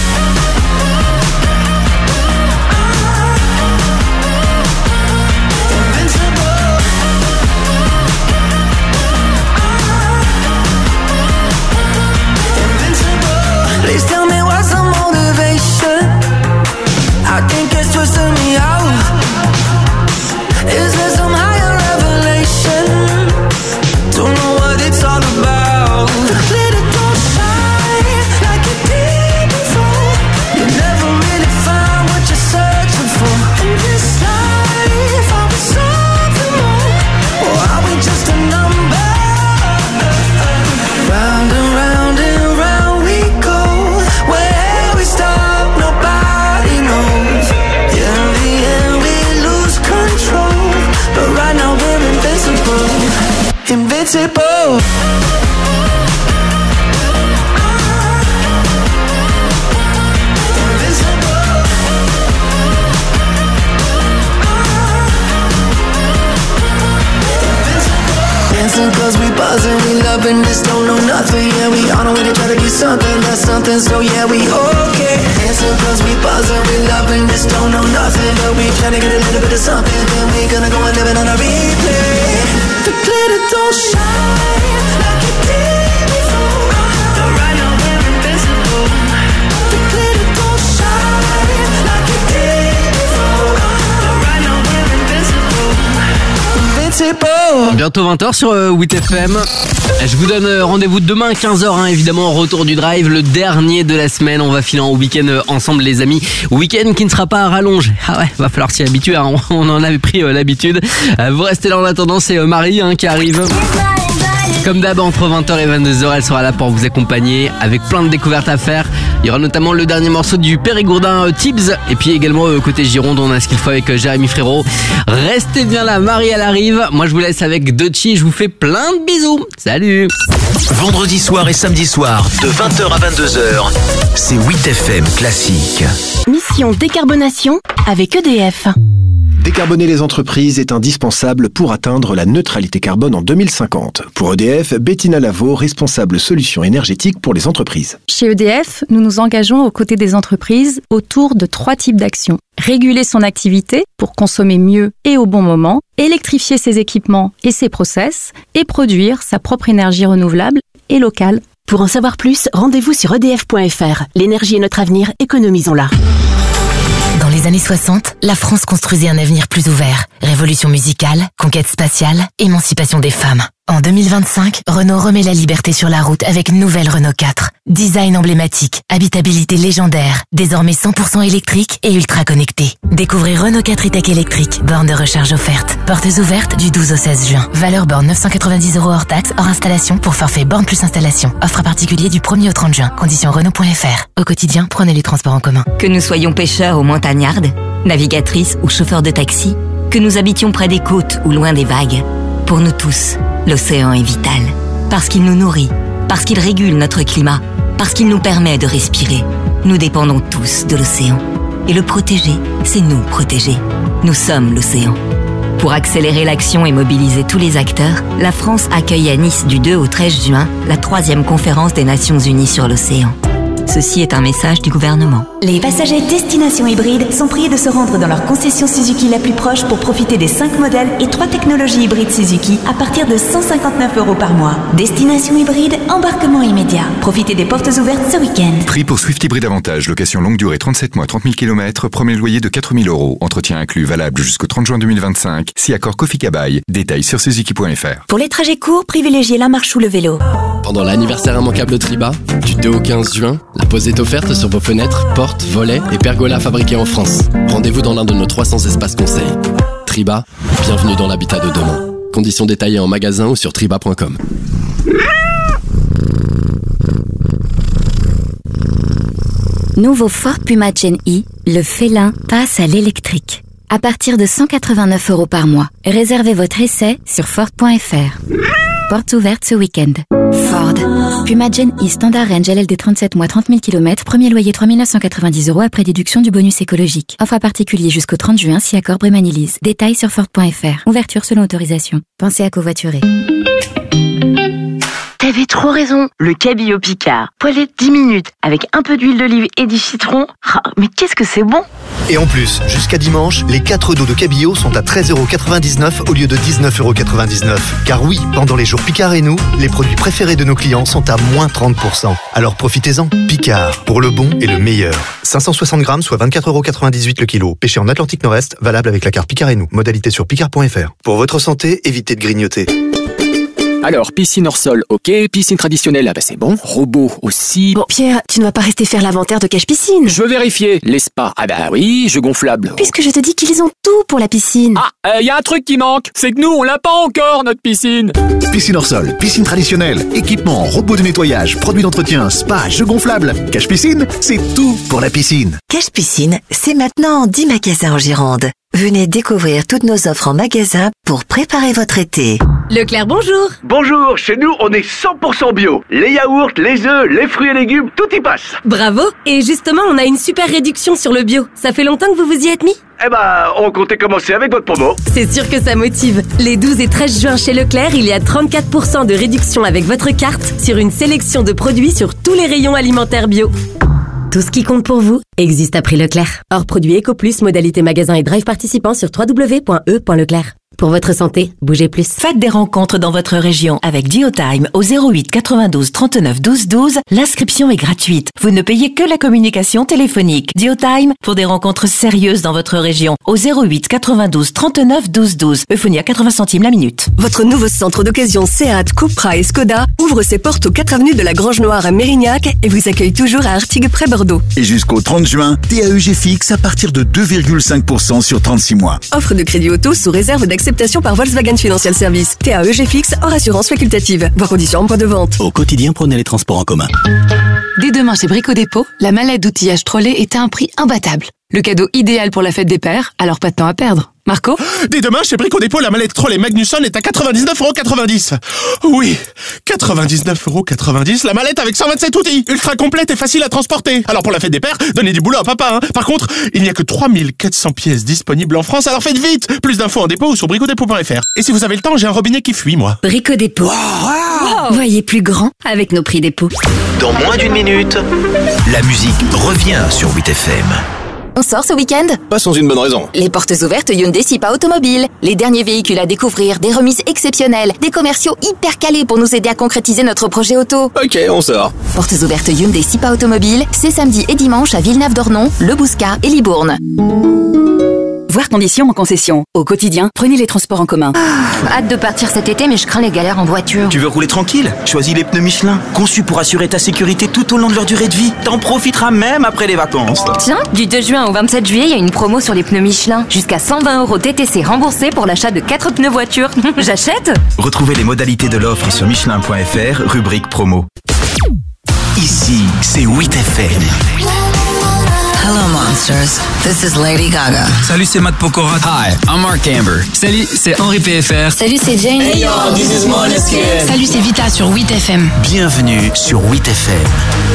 Please tell me what's the motivation. I think it's twisting me out. Is there some higher revelation? Don't know what it's all about. The glitter don't shine like it did before. You never really found what you're searching for. In this life, are we something more? Or are we just a number? Round and round and round we go. Where we stop, nobody knows. In the end, we lose control. But right now we're invincible. Invincible. Dancing cause we buzzing, we loving this, don't know nothing. Yeah, we on our way to try to be something, that's something, so yeah, we okay. Dancing cause we buzzing, we loving this, don't know nothing. But we tryna get a little bit of something, then we gonna go and live it on a replay. The glitter don't shine like it did before. But right now we're invincible. The glitter don't shine like it did before. But right now we're invincible. Invincible. Bientôt vingt heures sur euh, huit F M. Je vous donne euh, rendez-vous demain à quinze heures, hein, évidemment, retour du drive, le dernier de la semaine. On va filer en week-end euh, ensemble, les amis. Week-end qui ne sera pas à rallonge. Ah ouais, va falloir s'y habituer, hein. On en avait pris euh, l'habitude. Euh, vous restez là en attendant, c'est euh, Marie hein, qui arrive. Comme d'hab, entre vingt heures et vingt-deux heures, elle sera là pour vous accompagner avec plein de découvertes à faire. Il y aura notamment le dernier morceau du Périgourdin euh, Tibbs. Et puis également euh, côté Gironde, on a ce qu'il faut avec euh, Jérémy Frérot. Restez bien là, Marie elle arrive. Moi je vous laisse avec Dochi, je vous fais plein de bisous. Salut. Vendredi soir et samedi soir, de vingt heures à vingt-deux heures, c'est huit F M Classique. Mission décarbonation avec E D F. Décarboner les entreprises est indispensable pour atteindre la neutralité carbone en deux mille cinquante. Pour E D F, Bettina Lavaux, responsable solutions énergétiques pour les entreprises. Chez E D F, nous nous engageons aux côtés des entreprises autour de trois types d'actions. Réguler son activité pour consommer mieux et au bon moment, électrifier ses équipements et ses process, et produire sa propre énergie renouvelable et locale. Pour en savoir plus, rendez-vous sur e d f point f r. L'énergie est notre avenir, économisons-la. Dans les années soixante, la France construisait un avenir plus ouvert. Révolution musicale, conquête spatiale, émancipation des femmes. En deux mille vingt-cinq, Renault remet la liberté sur la route avec une nouvelle Renault quatre. Design emblématique, habitabilité légendaire, désormais cent pour cent électrique et ultra connecté. Découvrez Renault quatre e-tech électrique, borne de recharge offerte. Portes ouvertes du douze au seize juin. Valeur borne neuf cent quatre-vingt-dix euros hors taxe, hors installation pour forfait borne plus installation. Offre à particulier du premier au trente juin. Conditions Renault point f r. Au quotidien, prenez les transports en commun. Que nous soyons pêcheurs ou montagnardes, navigatrices ou chauffeurs de taxi, que nous habitions près des côtes ou loin des vagues, pour nous tous, l'océan est vital. Parce qu'il nous nourrit, parce qu'il régule notre climat, parce qu'il nous permet de respirer. Nous dépendons tous de l'océan. Et le protéger, c'est nous protéger. Nous sommes l'océan. Pour accélérer l'action et mobiliser tous les acteurs, la France accueille à Nice du deux au treize juin la troisième conférence des Nations Unies sur l'océan. Ceci est un message du gouvernement. Les passagers Destination Hybride sont priés de se rendre dans leur concession Suzuki la plus proche pour profiter des cinq modèles et trois technologies hybrides Suzuki à partir de cent cinquante-neuf euros par mois. Destination Hybride, embarquement immédiat. Profitez des portes ouvertes ce week-end. Prix pour Swift Hybrid Avantage, location longue durée trente-sept mois, trente mille kilomètres, premier loyer de quatre mille euros. Entretien inclus, valable jusqu'au trente juin deux mille vingt-cinq. Si accord Kofi-Kabai. Détails sur suzuki point f r. Pour les trajets courts, privilégiez la marche ou le vélo. Pendant l'anniversaire immanquable Triba, du deux au quinze juin, la pause est offerte sur vos fenêtres, portes, volets et pergolas fabriqués en France. Rendez-vous dans l'un de nos trois cents espaces conseils. Triba, bienvenue dans l'habitat de demain. Conditions détaillées en magasin ou sur triba point com. Nouveau Ford Puma Gen E, le félin passe à l'électrique. À partir de cent quatre-vingt-neuf euros par mois. Réservez votre essai sur ford point f r. Portes ouvertes ce week-end. Ford. Puma Gen E Standard Range L L D trente-sept mois, trente mille kilomètres, premier loyer trois mille neuf cent quatre-vingt-dix euros après déduction du bonus écologique. Offre à particulier jusqu'au trente juin si accord Brémanilise. Détails sur ford point f r. Ouverture selon autorisation. Pensez à covoiturer. T'avais trop raison, le cabillaud Picard. Poêlé dix minutes, avec un peu d'huile d'olive et du citron. Ah, mais qu'est-ce que c'est bon! Et en plus, jusqu'à dimanche, les quatre dos de cabillaud sont à treize euros quatre-vingt-dix-neuf au lieu de dix-neuf euros quatre-vingt-dix-neuf. Car oui, pendant les jours Picard et nous, les produits préférés de nos clients sont à moins trente pour cent. Alors profitez-en. Picard, pour le bon et le meilleur. cinq cent soixante grammes, soit vingt-quatre euros quatre-vingt-dix-huit le kilo. Pêché en Atlantique Nord-Est, valable avec la carte Picard et nous. Modalité sur picard point f r. Pour votre santé, évitez de grignoter. Alors, piscine hors sol, ok. Piscine traditionnelle, ah bah c'est bon. Robot aussi. Bon, Pierre, tu ne vas pas rester faire l'inventaire de cache piscine. Je veux vérifier. Les spas, ah bah oui, jeux gonflables. Puisque je te dis qu'ils ont tout pour la piscine. Ah, il euh, y a un truc qui manque. C'est que nous, on l'a pas encore, notre piscine. Piscine hors sol, piscine traditionnelle, équipement, robot de nettoyage, produits d'entretien, spa, jeux gonflables. Cache piscine, c'est tout pour la piscine. Cache piscine, c'est maintenant dix magasins en Gironde. Venez découvrir toutes nos offres en magasin pour préparer votre été. Leclerc, bonjour. Bonjour, chez nous on est cent pour cent bio. Les yaourts, les œufs, les fruits et légumes, tout y passe. Bravo. Et justement, on a une super réduction sur le bio. Ça fait longtemps que vous vous y êtes mis ? Eh ben, on comptait commencer avec votre promo. C'est sûr que ça motive. Les douze et treize juin chez Leclerc, il y a trente-quatre pour cent de réduction avec votre carte sur une sélection de produits sur tous les rayons alimentaires bio. Tout ce qui compte pour vous existe à prix Leclerc. Hors produit EcoPlus, modalité magasin et drive participant sur w w w point e point leclerc. Pour votre santé, bougez plus. Faites des rencontres dans votre région avec Geotime au zéro huit quatre-vingt-douze trente-neuf douze douze. L'inscription est gratuite. Vous ne payez que la communication téléphonique. Geotime pour des rencontres sérieuses dans votre région au zéro huit quatre-vingt-douze trente-neuf douze douze. Euphonie à quatre-vingts centimes la minute. Votre nouveau centre d'occasion Seat, Cupra et Skoda ouvre ses portes aux quatre avenues de la Grange Noire à Mérignac et vous accueille toujours à Artigues près Bordeaux. Et jusqu'au trente juin, T A E G fixe à partir de deux virgule cinq pour cent sur trente-six mois. Offre de crédit auto sous réserve d'acceptation par Volkswagen Financial Service. T A E G fixe hors assurance facultative. Voir conditions en point de vente. Au quotidien, prenez les transports en commun. Dès demain chez Brico Dépôt, la mallette d'outillage Trolley est à un prix imbattable. Le cadeau idéal pour la fête des pères, alors pas de temps à perdre. Marco ? Dès demain, chez Brico Dépôt, la mallette Troll et Magnusson est à quatre-vingt-dix-neuf euros quatre-vingt-dix. Oui, quatre-vingt-dix-neuf euros quatre-vingt-dix, la mallette avec cent vingt-sept outils, ultra complète et facile à transporter. Alors pour la fête des pères, donnez du boulot à papa. Hein. Par contre, il n'y a que trois mille quatre cents pièces disponibles en France, alors faites vite. Plus d'infos en dépôt ou sur brico dépôt point f r. Et si vous avez le temps, j'ai un robinet qui fuit, moi. Brico Dépôt. Wow. Wow. Voyez plus grand avec nos prix dépôt. Dans moins d'une minute, la musique revient sur huit F M. On sort ce week-end ? Pas sans une bonne raison. Les portes ouvertes Hyundai Sipa Automobile. Les derniers véhicules à découvrir, des remises exceptionnelles, des commerciaux hyper calés pour nous aider à concrétiser notre projet auto. Ok, on sort. Portes ouvertes Hyundai Sipa Automobile, c'est samedi et dimanche à Villeneuve-d'Ornon, Le Bouscat et Libourne. Voir conditions en concession. Au quotidien, prenez les transports en commun. Ah, hâte de partir cet été, mais je crains les galères en voiture. Tu veux rouler tranquille ? Choisis les pneus Michelin, conçus pour assurer ta sécurité tout au long de leur durée de vie. T'en profiteras même après les vacances. Tiens, du deux juin au vingt-sept juillet, il y a une promo sur les pneus Michelin. Jusqu'à cent vingt euros T T C remboursés pour l'achat de quatre pneus voiture. J'achète ? Retrouvez les modalités de l'offre sur michelin point f r, rubrique promo. Ici, c'est huit F M. Hello monsters, this is Lady Gaga. Salut, c'est Matt Pokora. Hi, I'm Mark Amber. Salut, c'est Henri P F R. Salut, c'est Jane. Hey yo, this is Måneskin. Salut, c'est Vita sur huit F M. Bienvenue sur huit F M.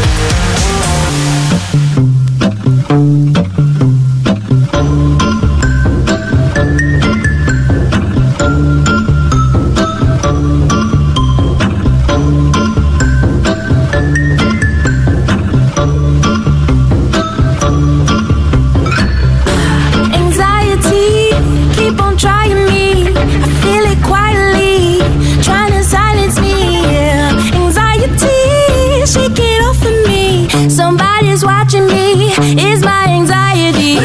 Somebody's watching me, is my anxiety.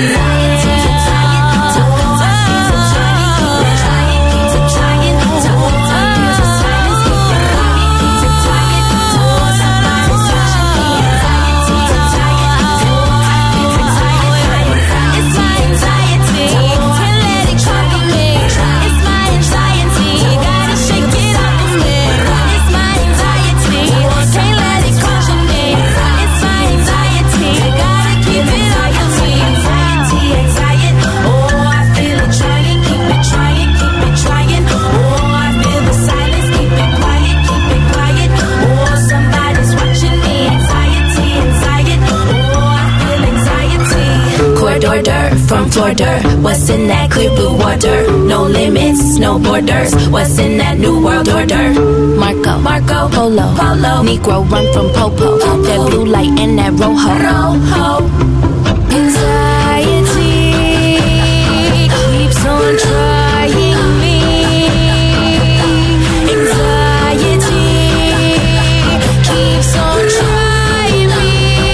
From Florida, what's in that clear blue water? No limits, no borders. What's in that new world order? Marco, Marco, Polo, Polo. Negro run from Popo. Popo. That blue light and that Rojo. Rojo. Anxiety keeps on trying me. Anxiety keeps on trying me.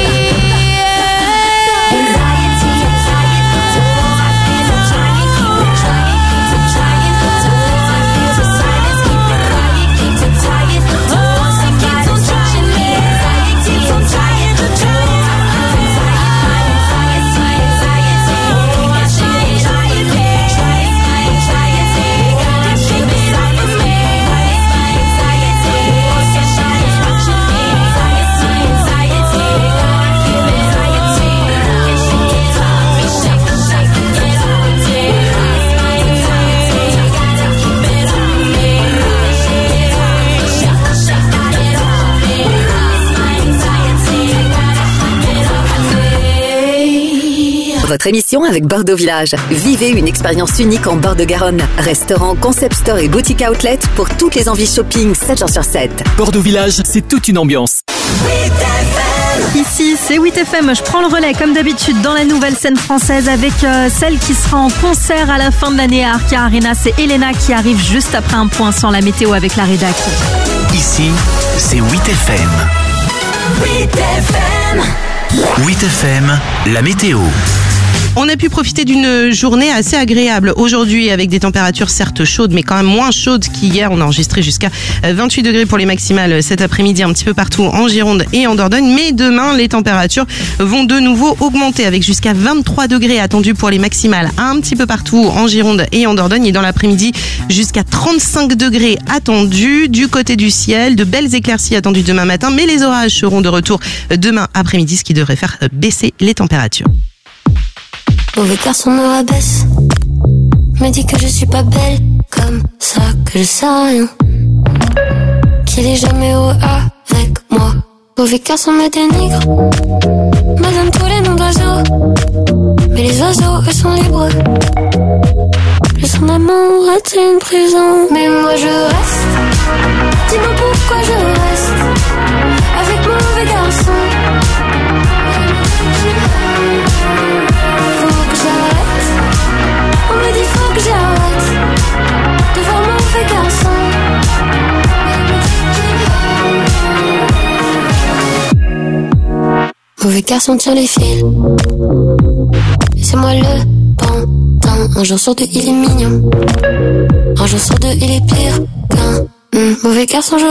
Votre émission avec Bordeaux Village. Vivez une expérience unique en bord de Garonne. Restaurant, concept store et boutique outlet pour toutes les envies shopping sept jours sur sept. Bordeaux Village, c'est toute une ambiance. Ici, c'est huit F M. Je prends le relais, comme d'habitude, dans la nouvelle scène française avec euh, celle qui sera en concert à la fin de l'année à Arca Arena. C'est Elena qui arrive juste après un point sans la météo avec la rédac. Ici, c'est huit F M. huit F M. huit F M, la météo. On a pu profiter d'une journée assez agréable aujourd'hui avec des températures certes chaudes mais quand même moins chaudes qu'hier. On a enregistré jusqu'à vingt-huit degrés pour les maximales cet après-midi un petit peu partout en Gironde et en Dordogne. Mais demain, les températures vont de nouveau augmenter avec jusqu'à vingt-trois degrés attendus pour les maximales un petit peu partout en Gironde et en Dordogne. Et dans l'après-midi, jusqu'à trente-cinq degrés attendus du côté du ciel. De belles éclaircies attendues demain matin, mais les orages seront de retour demain après-midi, ce qui devrait faire baisser les températures. Mauvais garçon me rabaisse. me dit que je suis pas belle, comme ça que je sais rien. Qu'il est jamais heureux avec moi. Mauvais garçon me dénigre, me donne tous les noms d'oiseaux. Mais les oiseaux, eux sont libres. Le son d'amour est une prison. Mais moi je reste. Dis-moi pourquoi je reste avec mon mauvais garçon. Faut que j'arrête. On me dit faut que j'arrête de voir mon mauvais garçon. Mauvais garçon tire les fils. C'est moi le pantin. Un jour sur deux il est mignon. Un jour sur deux il est pire qu'un mmh. Mauvais garçon je